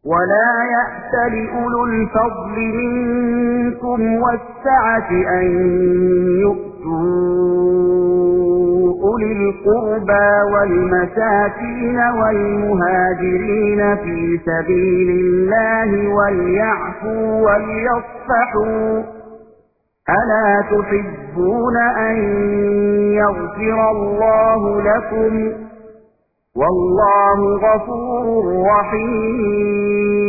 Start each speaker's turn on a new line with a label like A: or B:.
A: ولا يأتل أولو الفضل منكم والسعة أن يؤتوا أولي القربى والمساكين والمهاجرين في سبيل الله وليعفوا وليصفحوا ألا تحبون أن يغفر الله لكم والله غفور رحيم